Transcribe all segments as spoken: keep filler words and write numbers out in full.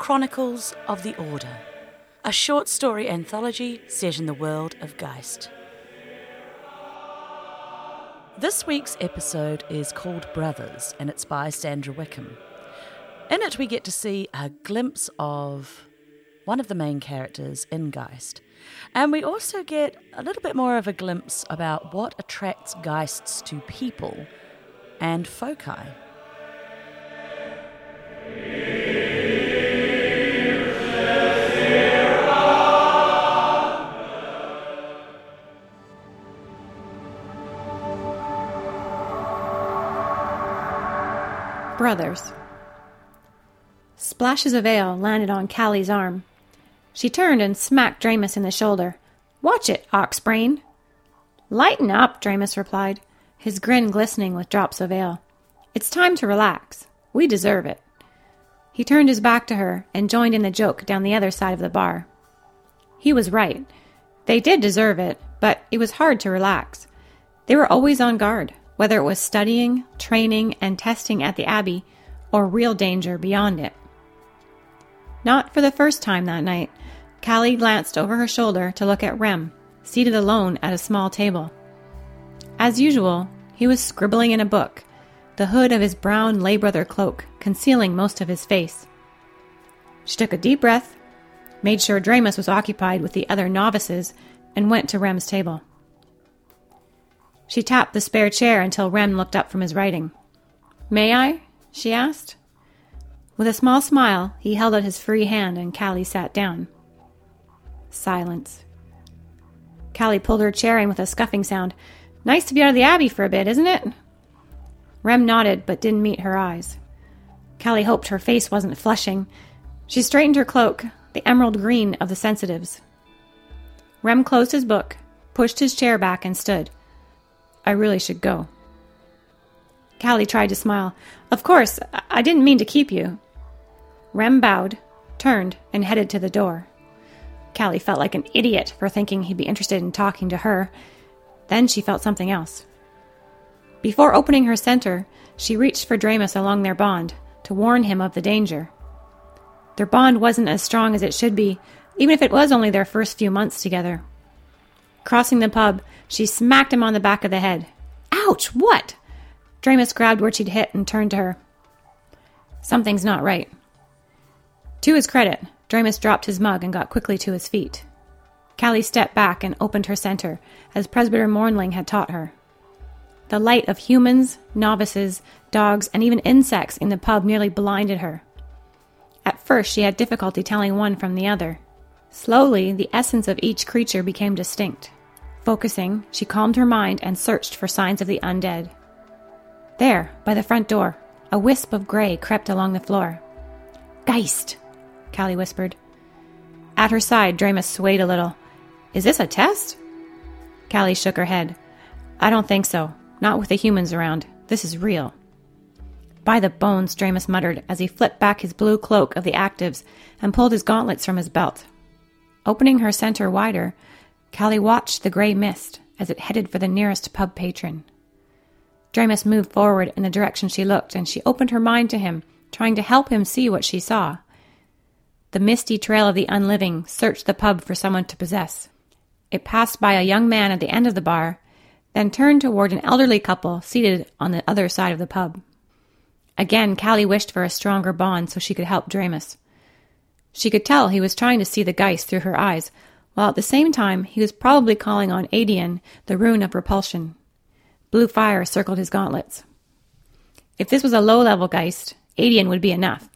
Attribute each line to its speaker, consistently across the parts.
Speaker 1: Chronicles of the Order, a short story anthology set in the world of Geist. This week's episode is called Brothers, and it's by Sandra Wickham. In it we get to see a glimpse of one of the main characters in Geist, and we also get a little bit more of a glimpse about what attracts Geists to people and foci.
Speaker 2: Brothers. Splashes of ale landed on Callie's arm. She turned and smacked Dramus in the shoulder. "Watch it, Oxbrain." "Lighten up," Dramus replied, his grin glistening with drops of ale. "It's time to relax. We deserve it." He turned his back to her and joined in the joke down the other side of the bar. He was right. They did deserve it, but it was hard to relax. They were always on guard, whether it was studying, training, and testing at the Abbey, or real danger beyond it. Not for the first time that night, Callie glanced over her shoulder to look at Rem, seated alone at a small table. As usual, he was scribbling in a book, the hood of his brown lay brother cloak concealing most of his face. She took a deep breath, made sure Dramus was occupied with the other novices, and went to Rem's table. She tapped the spare chair until Rem looked up from his writing. "May I?" she asked. With a small smile, he held out his free hand and Callie sat down. Silence. Callie pulled her chair in with a scuffing sound. "Nice to be out of the Abbey for a bit, isn't it?" Rem nodded, but didn't meet her eyes. Callie hoped her face wasn't flushing. She straightened her cloak, the emerald green of the sensitives. Rem closed his book, pushed his chair back, and stood. "I really should go." Callie tried to smile. "Of course, I didn't mean to keep you." Rem bowed, turned, and headed to the door. Callie felt like an idiot for thinking he'd be interested in talking to her. Then she felt something else. Before opening her center, she reached for Dramus along their bond, to warn him of the danger. Their bond wasn't as strong as it should be, even if it was only their first few months together. Crossing the pub, she smacked him on the back of the head. "Ouch, what?" Dramus grabbed where she'd hit and turned to her. "Something's not right." To his credit, Dramus dropped his mug and got quickly to his feet. Callie stepped back and opened her center, as Presbyter Mornling had taught her. The light of humans, novices, dogs, and even insects in the pub nearly blinded her. At first, she had difficulty telling one from the other. Slowly, the essence of each creature became distinct. Focusing, she calmed her mind and searched for signs of the undead. There, by the front door, a wisp of gray crept along the floor. "Geist," Callie whispered. At her side, Dramus swayed a little. "Is this a test?" Callie shook her head. "I don't think so. Not with the humans around. This is real." "By the bones," Dramus muttered as he flipped back his blue cloak of the actives and pulled his gauntlets from his belt. Opening her center wider, Callie watched the gray mist as it headed for the nearest pub patron. Dramus moved forward in the direction she looked, and she opened her mind to him, trying to help him see what she saw. The misty trail of the unliving searched the pub for someone to possess. It passed by a young man at the end of the bar, then turned toward an elderly couple seated on the other side of the pub. Again, Callie wished for a stronger bond so she could help Dramus. She could tell he was trying to see the Geist through her eyes, while at the same time he was probably calling on Adian, the rune of repulsion. Blue fire circled his gauntlets. If this was a low-level Geist, Adian would be enough.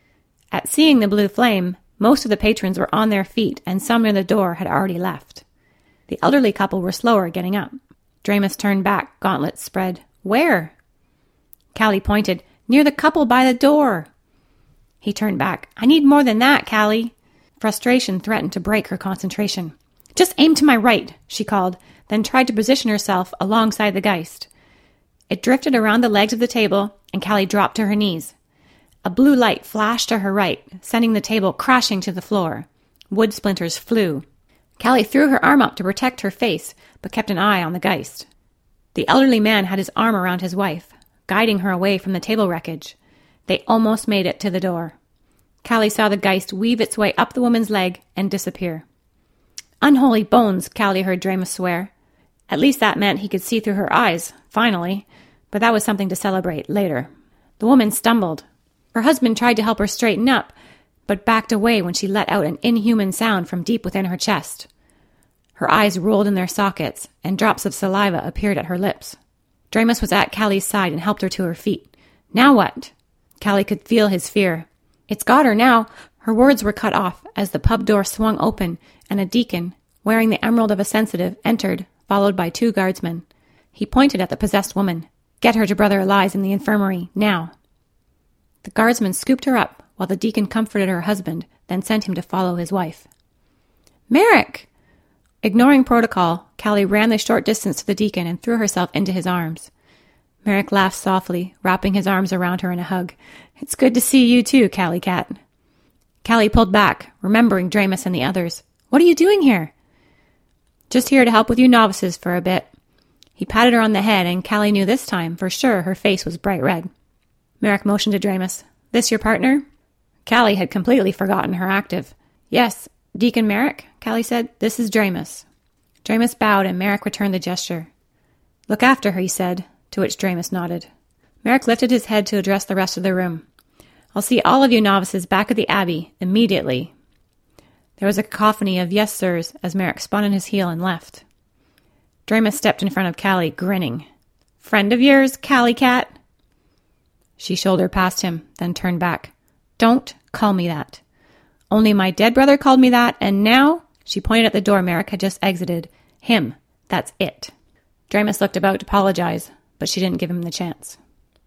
Speaker 2: At seeing the blue flame, most of the patrons were on their feet, and some near the door had already left. The elderly couple were slower getting up. Dramus turned back, gauntlets spread. "Where?" Callie pointed. "Near the couple by the door." He turned back. "I need more than that, Callie." Frustration threatened to break her concentration. "Just aim to my right," she called, then tried to position herself alongside the Geist. It drifted around the legs of the table, and Callie dropped to her knees. A blue light flashed to her right, sending the table crashing to the floor. Wood splinters flew. Callie threw her arm up to protect her face, but kept an eye on the Geist. The elderly man had his arm around his wife, guiding her away from the table wreckage. They almost made it to the door. Callie saw the Geist weave its way up the woman's leg and disappear. Unholy bones, Callie heard Dramus swear. At least that meant he could see through her eyes, finally, but that was something to celebrate later. The woman stumbled. Her husband tried to help her straighten up, but backed away when she let out an inhuman sound from deep within her chest. Her eyes rolled in their sockets, and drops of saliva appeared at her lips. Dramus was at Callie's side and helped her to her feet. Now what? Callie could feel his fear. It's got her now. Her words were cut off as the pub door swung open and a deacon, wearing the emerald of a sensitive, entered, followed by two guardsmen. He pointed at the possessed woman. Get her to Brother Eli's in the infirmary, now. The guardsman scooped her up, while the deacon comforted her husband, then sent him to follow his wife. Merrick! Ignoring protocol, Callie ran the short distance to the deacon and threw herself into his arms. Merrick laughed softly, wrapping his arms around her in a hug. It's good to see you too, Callie Cat. Callie pulled back, remembering Dramus and the others. What are you doing here? Just here to help with you novices for a bit. He patted her on the head, and Callie knew this time, for sure, her face was bright red. Merrick motioned to Dramus. This your partner? Callie had completely forgotten her active. Yes, Deacon Merrick, Callie said. This is Dramus. Dramus bowed, and Merrick returned the gesture. Look after her, he said, to which Dramus nodded. Merrick lifted his head to address the rest of the room. I'll see all of you novices back at the Abbey, immediately. There was a cacophony of yes, sirs, as Merrick spun on his heel and left. Dramus stepped in front of Callie, grinning. Friend of yours, Callie Cat? She shouldered past him, then turned back. Don't call me that. Only my dead brother called me that, and now, she pointed at the door Merrick had just exited. Him. That's it. Dramus looked about to apologize, but she didn't give him the chance.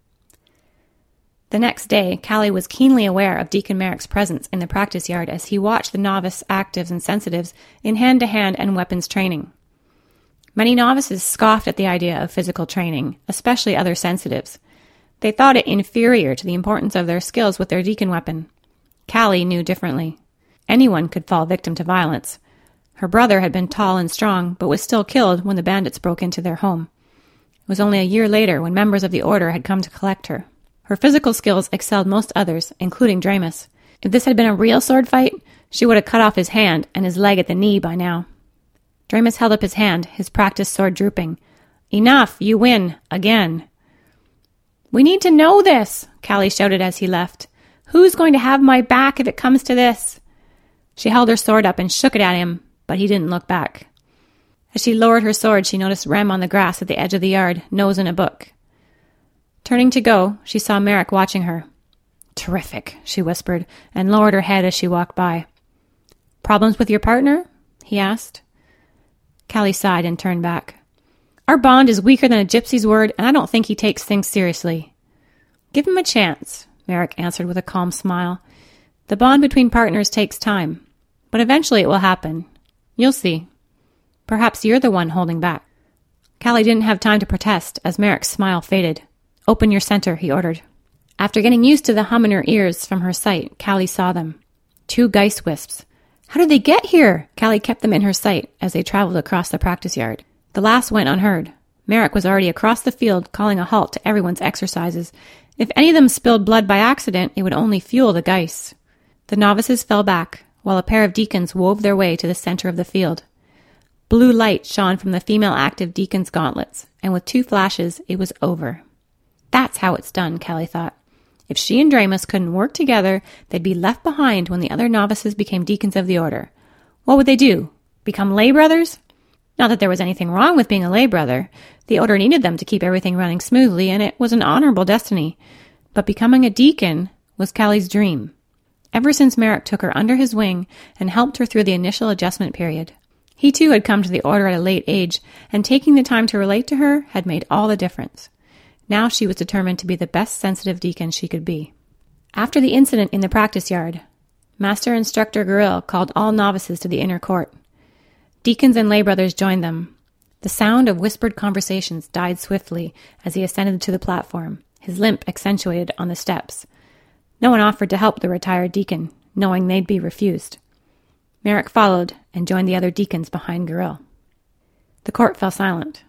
Speaker 2: The next day, Callie was keenly aware of Deacon Merrick's presence in the practice yard as he watched the novice actives and sensitives in hand-to-hand and weapons training. Many novices scoffed at the idea of physical training, especially other sensitives. They thought it inferior to the importance of their skills with their deacon weapon. Callie knew differently. Anyone could fall victim to violence. Her brother had been tall and strong, but was still killed when the bandits broke into their home. It was only a year later when members of the order had come to collect her. Her physical skills excelled most others, including Dramus. If this had been a real sword fight, she would have cut off his hand and his leg at the knee by now. Dramus held up his hand, his practice sword drooping. Enough, you win, again. We need to know this, Callie shouted as he left. Who's going to have my back if it comes to this? She held her sword up and shook it at him, but he didn't look back. As she lowered her sword, she noticed Rem on the grass at the edge of the yard, nose in a book. Turning to go, she saw Merrick watching her. Terrific, she whispered, and lowered her head as she walked by. Problems with your partner? He asked. Callie sighed and turned back. Our bond is weaker than a gypsy's word, and I don't think he takes things seriously. Give him a chance, Merrick answered with a calm smile. The bond between partners takes time, but eventually it will happen. You'll see. Perhaps you're the one holding back. Callie didn't have time to protest as Merrick's smile faded. Open your center, he ordered. After getting used to the hum in her ears from her sight, Callie saw them. Two Geist wisps. How did they get here? Callie kept them in her sight as they traveled across the practice yard. The last went unheard. Merrick was already across the field, calling a halt to everyone's exercises. If any of them spilled blood by accident, it would only fuel the Geists. The novices fell back, while a pair of deacons wove their way to the center of the field. Blue light shone from the female active deacon's gauntlets, and with two flashes, it was over. That's how it's done, Callie thought. If she and Dramus couldn't work together, they'd be left behind when the other novices became deacons of the order. What would they do? Become lay brothers? Not that there was anything wrong with being a lay brother. The order needed them to keep everything running smoothly, and it was an honorable destiny. But becoming a deacon was Callie's dream. Ever since Merrick took her under his wing and helped her through the initial adjustment period. He too had come to the order at a late age, and taking the time to relate to her had made all the difference. Now she was determined to be the best sensitive deacon she could be. After the incident in the practice yard, Master Instructor Gurill called all novices to the inner court. Deacons and lay brothers joined them. The sound of whispered conversations died swiftly as he ascended to the platform, his limp accentuated on the steps. No one offered to help the retired deacon, knowing they'd be refused. Merrick followed and joined the other deacons behind Gurill. The court fell silent.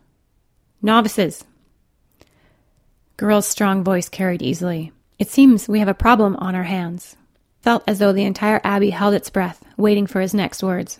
Speaker 2: Novices. Gurill's strong voice carried easily. It seems we have a problem on our hands. felt as though the entire abbey held its breath, waiting for his next words.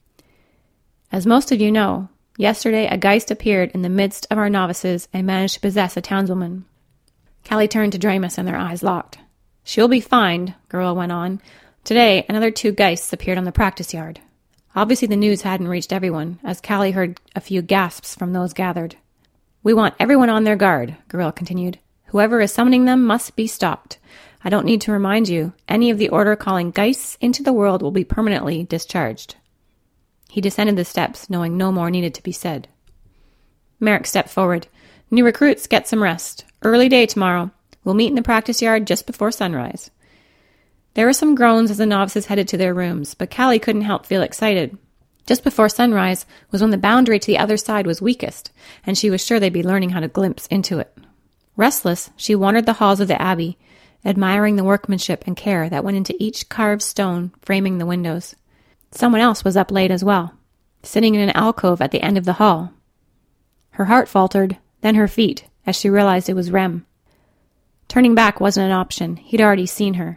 Speaker 2: As most of you know, yesterday a Geist appeared in the midst of our novices and managed to possess a townswoman. Callie turned to Dramus and their eyes locked. She'll be fined, Geril went on. Today, another two Geists appeared on the practice yard. Obviously the news hadn't reached everyone, as Callie heard a few gasps from those gathered. We want everyone on their guard, Geril continued. Whoever is summoning them must be stopped. I don't need to remind you, any of the order calling Geists into the world will be permanently discharged. He descended the steps, knowing no more needed to be said. Merrick stepped forward. New recruits, get some rest. Early day tomorrow. We'll meet in the practice yard just before sunrise. There were some groans as the novices headed to their rooms, but Callie couldn't help feel excited. Just before sunrise was when the boundary to the other side was weakest, and she was sure they'd be learning how to glimpse into it. Restless, she wandered the halls of the abbey, admiring the workmanship and care that went into each carved stone framing the windows. Someone else was up late as well, sitting in an alcove at the end of the hall. Her heart faltered, then her feet, as she realized it was Rem. Turning back wasn't an option. He'd already seen her.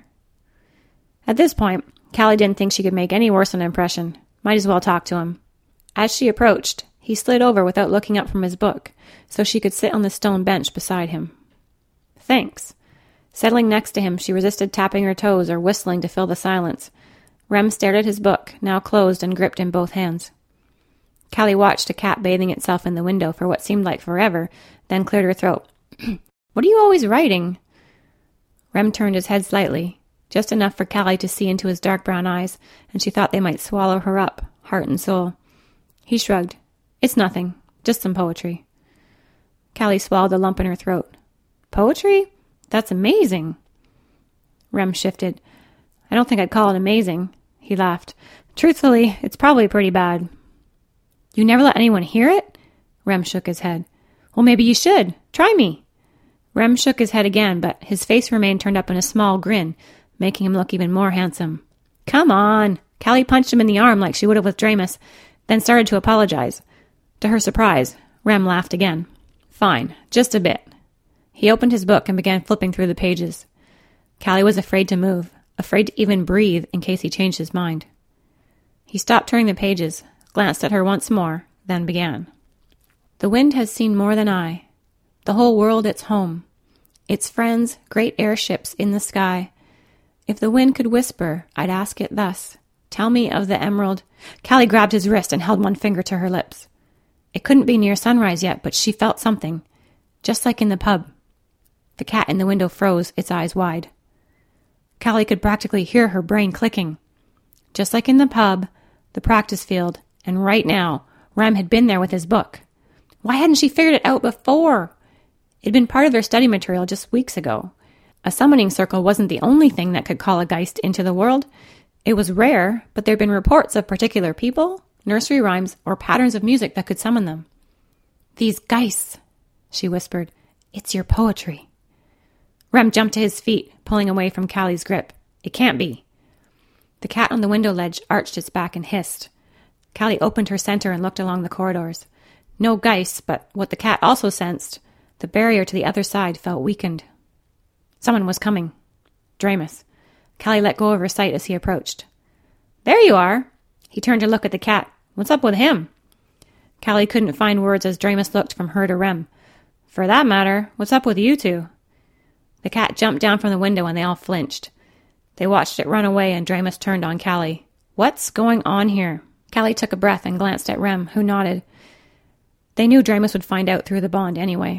Speaker 2: At this point, Callie didn't think she could make any worse an impression. Might as well talk to him. As she approached, he slid over without looking up from his book, so she could sit on the stone bench beside him. Thanks. Settling next to him, she resisted tapping her toes or whistling to fill the silence. Rem stared at his book, now closed and gripped in both hands. Callie watched a cat bathing itself in the window for what seemed like forever, then cleared her throat. What are you always writing? Rem turned his head slightly, just enough for Callie to see into his dark brown eyes, and she thought they might swallow her up, heart and soul. He shrugged. It's nothing, just some poetry. Callie swallowed a lump in her throat. Poetry? That's amazing. Rem shifted. I don't think I'd call it amazing. He laughed. Truthfully, it's probably pretty bad. You never let anyone hear it? Rem shook his head. Well, maybe you should. Try me. Rem shook his head again, but his face remained turned up in a small grin, making him look even more handsome. Come on. Callie punched him in the arm like she would have with Dramus, then started to apologize. To her surprise, Rem laughed again. Fine, just a bit. He opened his book and began flipping through the pages. Callie was afraid to move, afraid to even breathe in case he changed his mind. He stopped turning the pages, glanced at her once more, then began. The wind has seen more than I. The whole world its home. Its friends, great airships in the sky. If the wind could whisper, I'd ask it thus. Tell me of the emerald. Callie grabbed his wrist and held one finger to her lips. It couldn't be near sunrise yet, but she felt something. Just like in the pub. The cat in the window froze, its eyes wide. Callie could practically hear her brain clicking. Just like in the pub, the practice field, and right now, Rem had been there with his book. Why hadn't she figured it out before? It'd been part of their study material just weeks ago. A summoning circle wasn't the only thing that could call a Geist into the world. It was rare, but there'd been reports of particular people, nursery rhymes, or patterns of music that could summon them. These Geists, she whispered. It's your poetry. Rem jumped to his feet, pulling away from Callie's grip. It can't be. The cat on the window ledge arched its back and hissed. Callie opened her center and looked along the corridors. No Geists, but what the cat also sensed, the barrier to the other side felt weakened. Someone was coming. Dramus. Callie let go of her sight as he approached. There you are. He turned to look at the cat. What's up with him? Callie couldn't find words as Dramus looked from her to Rem. For that matter, what's up with you two? The cat jumped down from the window and they all flinched. They watched it run away and Dramus turned on Callie. What's going on here? Callie took a breath and glanced at Rem, who nodded. They knew Dramus would find out through the bond anyway.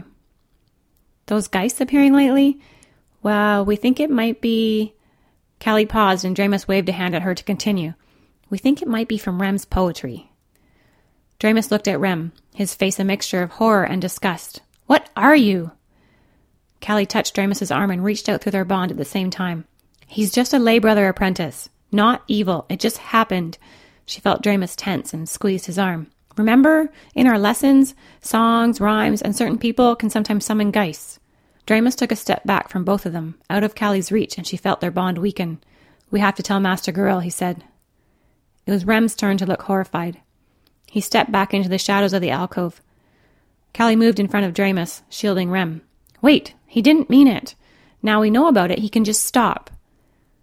Speaker 2: Those Geists appearing lately? Well, we think it might be... Callie paused and Dramus waved a hand at her to continue. We think it might be from Rem's poetry. Dramus looked at Rem, his face a mixture of horror and disgust. What are you? Callie touched Dramus's arm and reached out through their bond at the same time. He's just a lay brother apprentice. Not evil. It just happened. She felt Dramus tense and squeezed his arm. Remember, in our lessons, songs, rhymes, and certain people can sometimes summon Geists. Dramus took a step back from both of them, out of Callie's reach, and she felt their bond weaken. We have to tell Master Geril, he said. It was Rem's turn to look horrified. He stepped back into the shadows of the alcove. Callie moved in front of Dramus, shielding Rem. Wait, he didn't mean it. Now we know about it, he can just stop.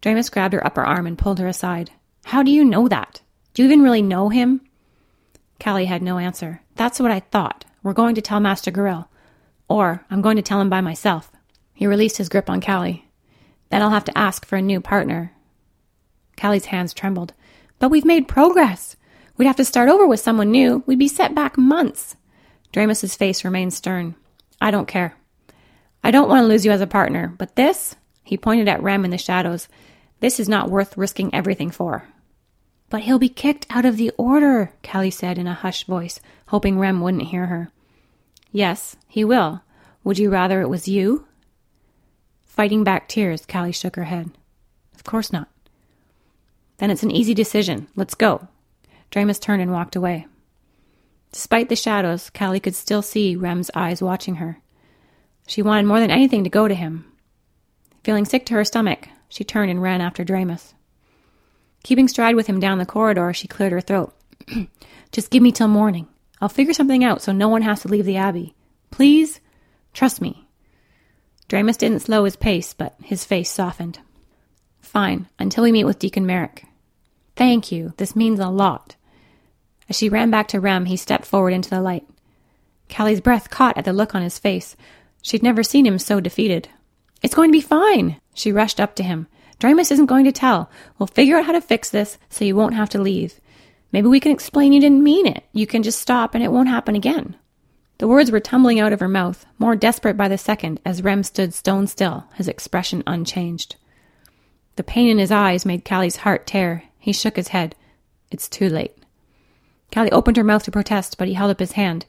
Speaker 2: Dramus grabbed her upper arm and pulled her aside. How do you know that? Do you even really know him? Callie had no answer. That's what I thought. We're going to tell Master Gorell. Or I'm going to tell him by myself. He released his grip on Callie. Then I'll have to ask for a new partner. Callie's hands trembled. But we've made progress. We'd have to start over with someone new. We'd be set back months. Dramus's face remained stern. I don't care. I don't want to lose you as a partner, but this, he pointed at Rem in the shadows, this is not worth risking everything for. But he'll be kicked out of the order, Callie said in a hushed voice, hoping Rem wouldn't hear her. Yes, he will. Would you rather it was you? Fighting back tears, Callie shook her head. Of course not. Then it's an easy decision. Let's go. Dramus turned and walked away. Despite the shadows, Callie could still see Rem's eyes watching her. She wanted more than anything to go to him. Feeling sick to her stomach, she turned and ran after Dramus. Keeping stride with him down the corridor, she cleared her throat. Just give me till morning. I'll figure something out so no one has to leave the Abbey. Please? Trust me. Dramus didn't slow his pace, but his face softened. Fine, until we meet with Deacon Merrick. Thank you. This means a lot. As she ran back to Rem, he stepped forward into the light. Callie's breath caught at the look on his face. She'd never seen him so defeated. It's going to be fine. She rushed up to him. Dramus isn't going to tell. We'll figure out how to fix this so you won't have to leave. Maybe we can explain you didn't mean it. You can just stop and it won't happen again. The words were tumbling out of her mouth, more desperate by the second, as Rem stood stone still, his expression unchanged. The pain in his eyes made Callie's heart tear. He shook his head. It's too late. Callie opened her mouth to protest, but he held up his hand.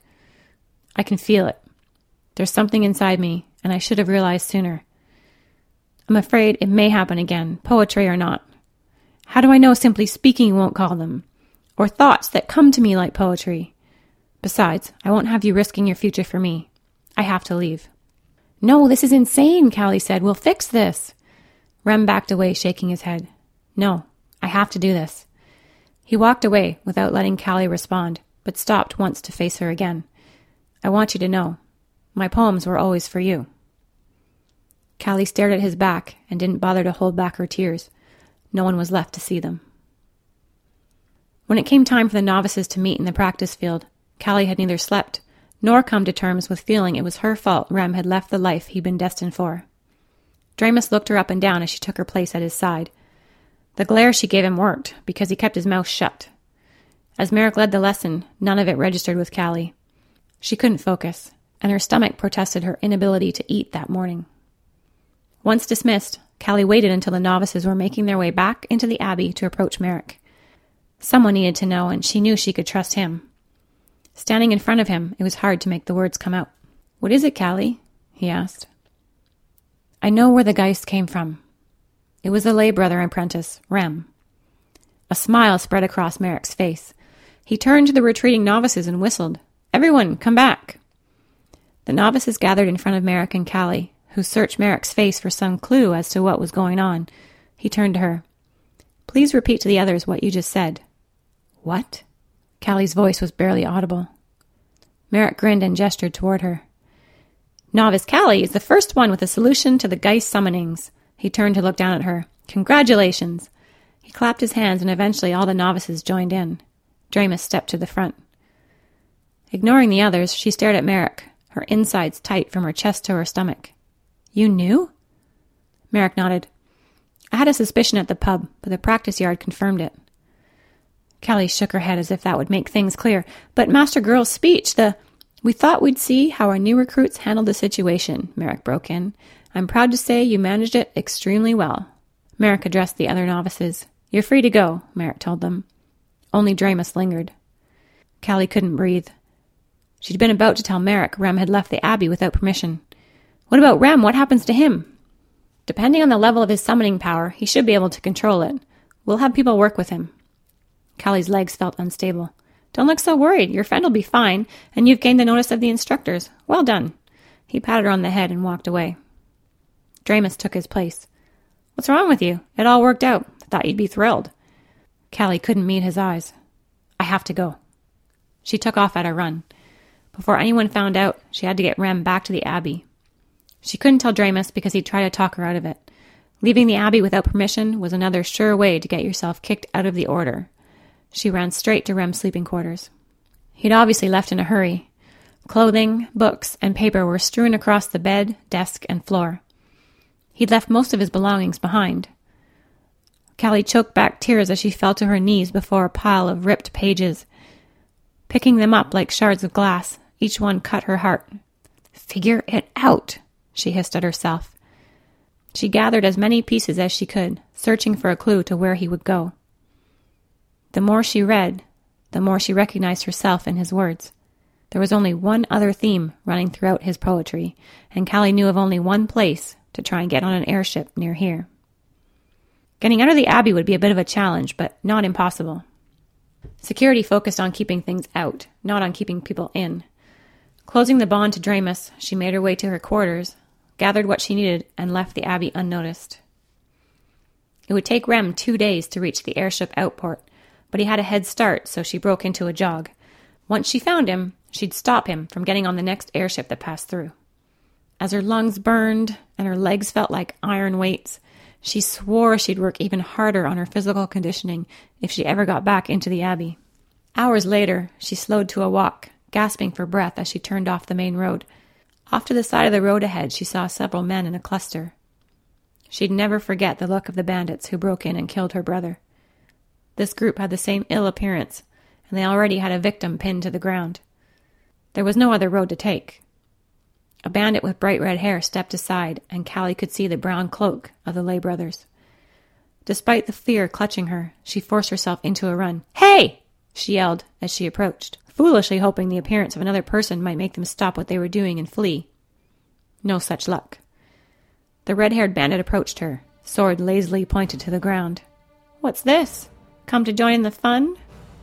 Speaker 2: I can feel it. There's something inside me, and I should have realized sooner. I'm afraid it may happen again, poetry or not. How do I know simply speaking won't call them? Or thoughts that come to me like poetry? Besides, I won't have you risking your future for me. I have to leave. No, this is insane, Callie said. We'll fix this. Rem backed away, shaking his head. No, I have to do this. He walked away without letting Callie respond, but stopped once to face her again. I want you to know, my poems were always for you. Callie stared at his back and didn't bother to hold back her tears. No one was left to see them. When it came time for the novices to meet in the practice field, Callie had neither slept nor come to terms with feeling it was her fault Rem had left the life he'd been destined for. Dramus looked her up and down as she took her place at his side. The glare she gave him worked, because he kept his mouth shut. As Merrick led the lesson, none of it registered with Callie. She couldn't focus, and her stomach protested her inability to eat that morning. Once dismissed, Callie waited until the novices were making their way back into the Abbey to approach Merrick. Someone needed to know, and she knew she could trust him. Standing in front of him, it was hard to make the words come out. What is it, Callie? He asked. I know where the Geist came from. It was the lay brother apprentice, Rem. A smile spread across Merrick's face. He turned to the retreating novices and whistled. Everyone, come back. The novices gathered in front of Merrick and Callie, who searched Merrick's face for some clue as to what was going on. He turned to her. Please repeat to the others what you just said. What? Callie's voice was barely audible. Merrick grinned and gestured toward her. Novice Callie is the first one with a solution to the Geist summonings. He turned to look down at her. Congratulations. He clapped his hands, and eventually all the novices joined in. Dramus stepped to the front. Ignoring the others, she stared at Merrick, her insides tight from her chest to her stomach. You knew? Merrick nodded. I had a suspicion at the pub, but the practice yard confirmed it. Callie shook her head as if that would make things clear. But Master Gorell's speech, the... We thought we'd see how our new recruits handled the situation, Merrick broke in. I'm proud to say you managed it extremely well. Merrick addressed the other novices. You're free to go, Merrick told them. Only Dramus lingered. Callie couldn't breathe. She'd been about to tell Merrick Rem had left the Abbey without permission. What about Rem? What happens to him? Depending on the level of his summoning power, he should be able to control it. We'll have people work with him. Callie's legs felt unstable. Don't look so worried. Your friend will be fine, and you've gained the notice of the instructors. Well done. He patted her on the head and walked away. Dramus took his place. What's wrong with you? It all worked out. I thought you'd be thrilled. Callie couldn't meet his eyes. I have to go. She took off at a run. Before anyone found out, she had to get Rem back to the Abbey. She couldn't tell Dramus because he'd tried to talk her out of it. Leaving the Abbey without permission was another sure way to get yourself kicked out of the order. She ran straight to Rem's sleeping quarters. He'd obviously left in a hurry. Clothing, books, and paper were strewn across the bed, desk, and floor. He'd left most of his belongings behind. Callie choked back tears as she fell to her knees before a pile of ripped pages. Picking them up like shards of glass, each one cut her heart. "Figure it out," she hissed at herself. She gathered as many pieces as she could, searching for a clue to where he would go. The more she read, the more she recognized herself in his words. There was only one other theme running throughout his poetry, and Callie knew of only one place to try and get on an airship near here. Getting out of the Abbey would be a bit of a challenge, but not impossible. Security focused on keeping things out, not on keeping people in. Closing the bond to Dramus, she made her way to her quarters, gathered what she needed, and left the Abbey unnoticed. It would take Rem two days to reach the airship outport, but he had a head start, so she broke into a jog. Once she found him, she'd stop him from getting on the next airship that passed through. As her lungs burned and her legs felt like iron weights, she swore she'd work even harder on her physical conditioning if she ever got back into the Abbey. Hours later, she slowed to a walk, gasping for breath as she turned off the main road. Off to the side of the road ahead, she saw several men in a cluster. She'd never forget the look of the bandits who broke in and killed her brother. This group had the same ill appearance, and they already had a victim pinned to the ground. There was no other road to take. A bandit with bright red hair stepped aside, and Callie could see the brown cloak of the Lay brothers. Despite the fear clutching her, she forced herself into a run. "Hey!" she yelled as she approached, foolishly hoping the appearance of another person might make them stop what they were doing and flee. No such luck. The red-haired bandit approached her, sword lazily pointed to the ground. "What's this? Come to join in the fun?"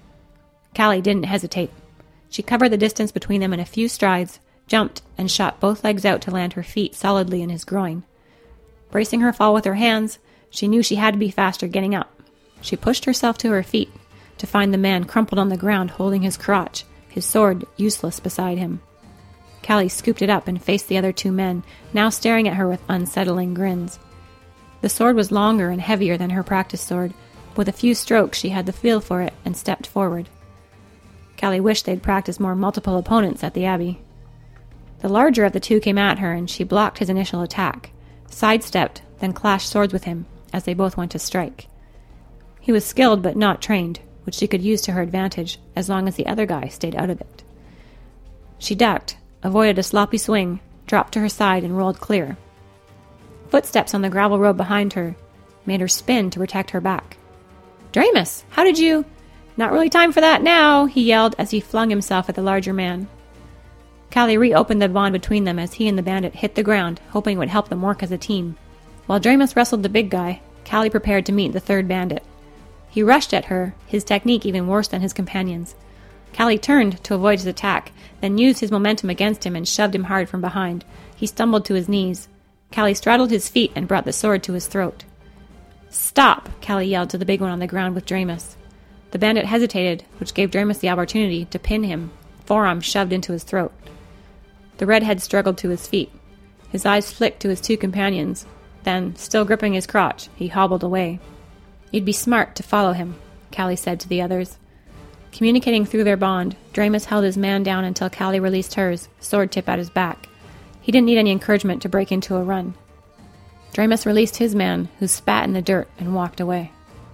Speaker 2: Callie didn't hesitate. She covered the distance between them in a few strides, jumped, and shot both legs out to land her feet solidly in his groin. Bracing her fall with her hands, she knew she had to be faster getting up. She pushed herself to her feet to find the man crumpled on the ground holding his crotch, his sword useless beside him. Callie scooped it up and faced the other two men, now staring at her with unsettling grins. The sword was longer and heavier than her practice sword. With a few strokes, she had the feel for it and stepped forward. Callie wished they'd practiced more multiple opponents at the Abbey. The larger of the two came at her, and she blocked his initial attack, sidestepped, then clashed swords with him as they both went to strike. He was skilled but not trained, which she could use to her advantage as long as the other guy stayed out of it. She ducked, avoided a sloppy swing, dropped to her side, and rolled clear. Footsteps on the gravel road behind her made her spin to protect her back. "Dramus, how did you—" "Not really time for that now," he yelled as he flung himself at the larger man. Callie reopened the bond between them as he and the bandit hit the ground, hoping it would help them work as a team. While Dramus wrestled the big guy, Callie prepared to meet the third bandit. He rushed at her, his technique even worse than his companion's. Callie turned to avoid his attack, then used his momentum against him and shoved him hard from behind. He stumbled to his knees. Callie straddled his feet and brought the sword to his throat. "Stop!" Callie yelled to the big one on the ground with Dramus. The bandit hesitated, which gave Dramus the opportunity to pin him, forearm shoved into his throat. The redhead struggled to his feet. His eyes flicked to his two companions. Then, still gripping his crotch, he hobbled away. "You'd be smart to follow him," Callie said to the others. Communicating through their bond, Dramus held his man down until Callie released hers, sword tip at his back. He didn't need any encouragement to break into a run. Dramus released his man, who spat in the dirt and walked away.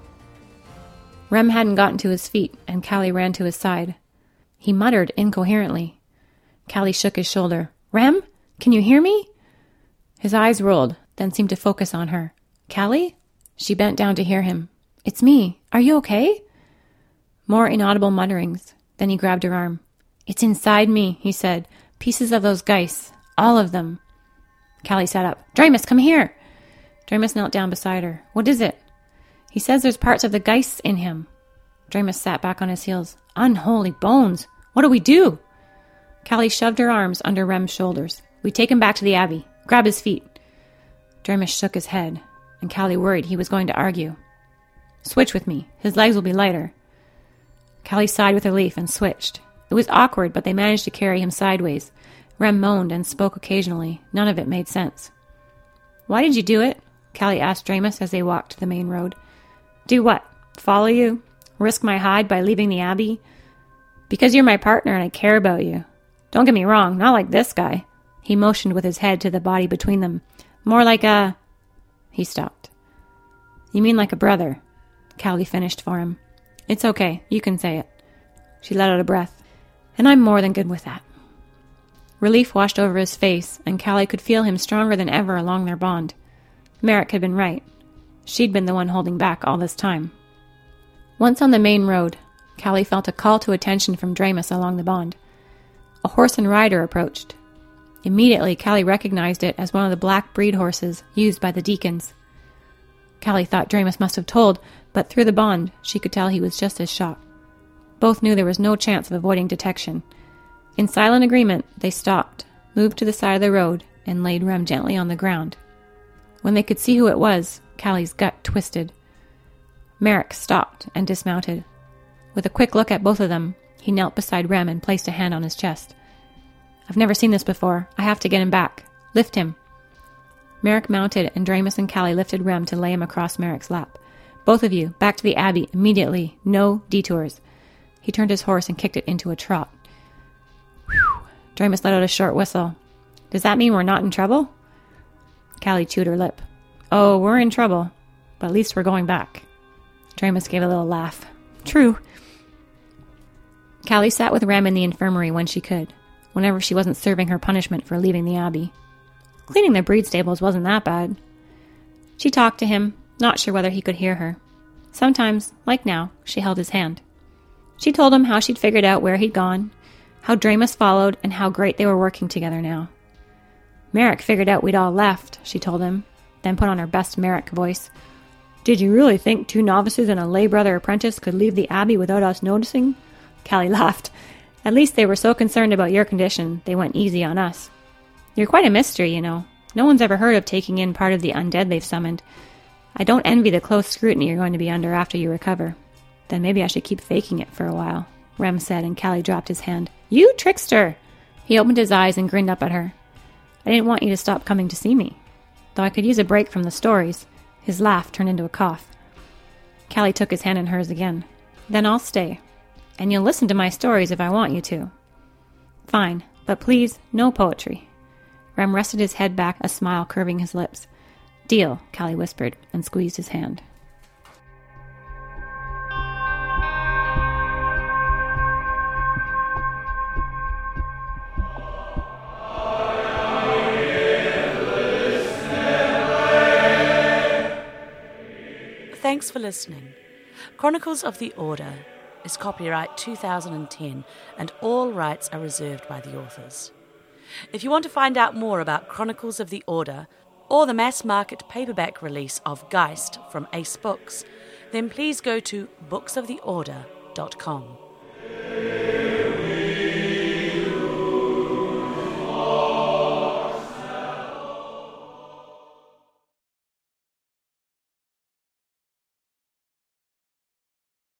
Speaker 2: Rem hadn't gotten to his feet, and Callie ran to his side. He muttered incoherently. Callie shook his shoulder. "Rem? Can you hear me?" His eyes rolled, then seemed to focus on her. "Callie?" She bent down to hear him. "It's me. Are you okay?" More inaudible mutterings. Then he grabbed her arm. "It's inside me," he said. "Pieces of those geists. All of them." Callie sat up. "Dramus, come here." Dramus knelt down beside her. "What is it?" "He says there's parts of the geists in him." Dramus sat back on his heels. "Unholy bones! What do we do?" Callie shoved her arms under Rem's shoulders. "We take him back to the Abbey. Grab his feet." Dramus shook his head, and Callie worried he was going to argue. "Switch with me. His legs will be lighter." Callie sighed with relief and switched. It was awkward, but they managed to carry him sideways. Rem moaned and spoke occasionally. None of it made sense. "Why did you do it?" Callie asked Dramus as they walked to the main road. Do what? Follow you? Risk my hide by leaving the Abbey? Because you're my partner and I care about you. Don't get me wrong, not like this guy. He motioned with his head to the body between them. More like a... He stopped. You mean like a brother? Callie finished for him. It's okay, you can say it. She let out a breath. And I'm more than good with that. Relief washed over his face, and Callie could feel him stronger than ever along their bond. Merrick had been right. She'd been the one holding back all this time. Once on the main road, Callie felt a call to attention from Dramus along the bond. A horse and rider approached. Immediately, Callie recognized it as one of the black breed horses used by the deacons. Callie thought Dramus must have told, but through the bond, she could tell he was just as shocked. Both knew there was no chance of avoiding detection. In silent agreement, they stopped, moved to the side of the road, and laid Rem gently on the ground. When they could see who it was, Callie's gut twisted. Merrick stopped and dismounted. With a quick look at both of them, he knelt beside Rem and placed a hand on his chest. I've never seen this before. I have to get him back. Lift him. Merrick mounted, and Dramus and Callie lifted Rem to lay him across Merrick's lap. Both of you, back to the Abbey, immediately. No detours. He turned his horse and kicked it into a trot. Whew. Dramus let out a short whistle. Does that mean we're not in trouble? Callie chewed her lip. Oh, we're in trouble, but at least we're going back. Dramus gave a little laugh. True. Callie sat with Rem in the infirmary when she could, whenever she wasn't serving her punishment for leaving the Abbey. Cleaning the breed stables wasn't that bad. She talked to him, not sure whether he could hear her. Sometimes, like now, she held his hand. She told him how she'd figured out where he'd gone, how Dramus followed, and how great they were working together now. Merrick figured out we'd all left, she told him, then put on her best Merrick voice. Did you really think two novices and a lay brother apprentice could leave the Abbey without us noticing? Callie laughed. At least they were so concerned about your condition, they went easy on us. You're quite a mystery, you know. No one's ever heard of taking in part of the undead they've summoned. I don't envy the close scrutiny you're going to be under after you recover. Then maybe I should keep faking it for a while, Rem said, and Callie dropped his hand. You trickster! He opened his eyes and grinned up at her. I didn't want you to stop coming to see me. Though I could use a break from the stories. His laugh turned into a cough. Callie took his hand in hers again. Then I'll stay. And you'll listen to my stories if I want you to. Fine, but please, no poetry. Rem rested his head back, a smile curving his lips. Deal, Callie whispered, and squeezed his hand.
Speaker 1: Thanks for listening. Chronicles of the Order is copyright two thousand ten, and all rights are reserved by the authors. If you want to find out more about Chronicles of the Order or the mass-market paperback release of Geist from Ace Books, then please go to books of the order dot com.